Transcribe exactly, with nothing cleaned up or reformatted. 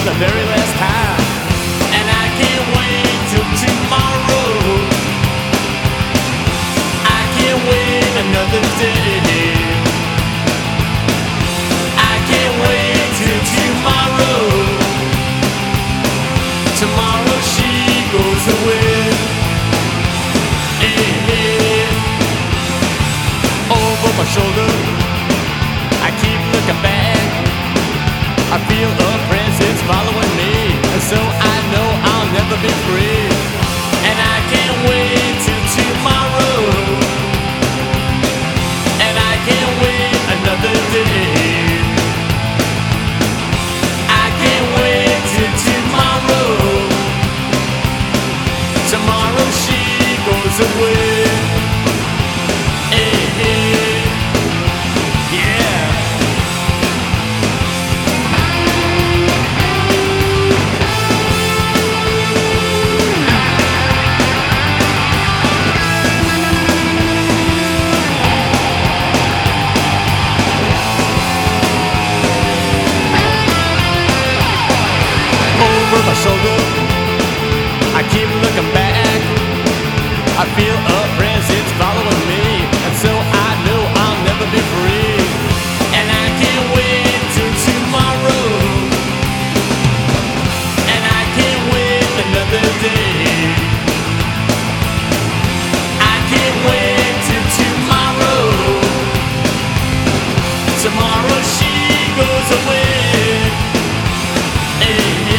for the very last time. And I can't wait till tomorrow. I can't wait another day. I can't wait till tomorrow. Tomorrow she goes away. Hey, hey. Over my shoulder, I keep looking back. I feel a presence following me, and so I know I'll never be free. And I can't wait till tomorrow. And I can't wait another day. I can't wait till tomorrow. Tomorrow she goes away. Hey, hey. Yeah. Over my shoulder, I keep looking back. I feel a presence following me, and so I know I'll never be free. And I can't wait till tomorrow. And I can't wait another day. I can't wait till tomorrow. Tomorrow she goes away. Hey.